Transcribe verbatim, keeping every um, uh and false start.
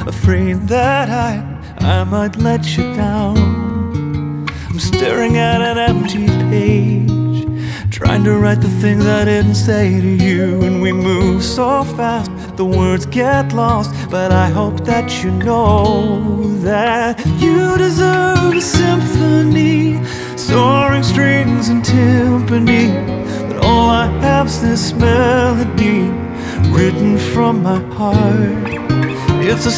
afraid that I, I might let you down. I'm staring at an empty page, trying to write the things I didn't say to you. And we move so fast, the words get lost. But I hope that you know that you deserve a symphony, soaring strings and timpani. But all I have's this melody, written from my heart. It's a